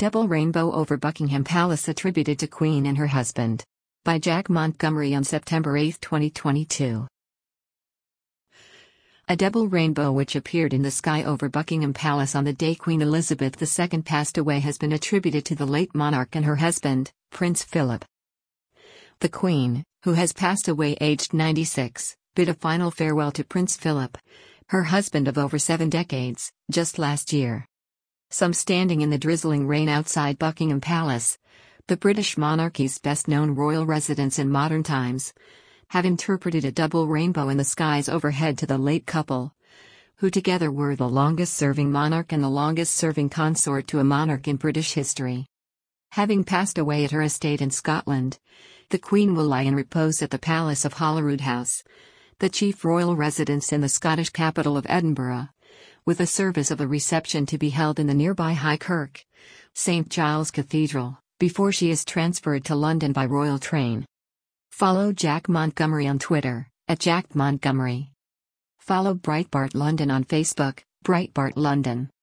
Double rainbow over Buckingham Palace attributed to Queen and her husband. By Jack Montgomery on September 8, 2022. A double rainbow which appeared in the sky over Buckingham Palace on the day Queen Elizabeth II passed away has been attributed to the late monarch and her husband, Prince Philip. The Queen, who has passed away aged 96, bid a final farewell to Prince Philip, her husband of over 7 decades, just last year. Some standing in the drizzling rain outside Buckingham Palace, the British monarchy's best-known royal residence in modern times, have interpreted a double rainbow in the skies overhead to the late couple, who together were the longest-serving monarch and the longest-serving consort to a monarch in British history. Having passed away at her estate in Scotland, the Queen will lie in repose at the Palace of Holyrood House, the chief royal residence in the Scottish capital of Edinburgh, with a service of a reception to be held in the nearby High Kirk, St. Giles Cathedral, before she is transferred to London by royal train. Follow Jack Montgomery on Twitter, @JackMontgomery. Follow Breitbart London on Facebook, Breitbart London.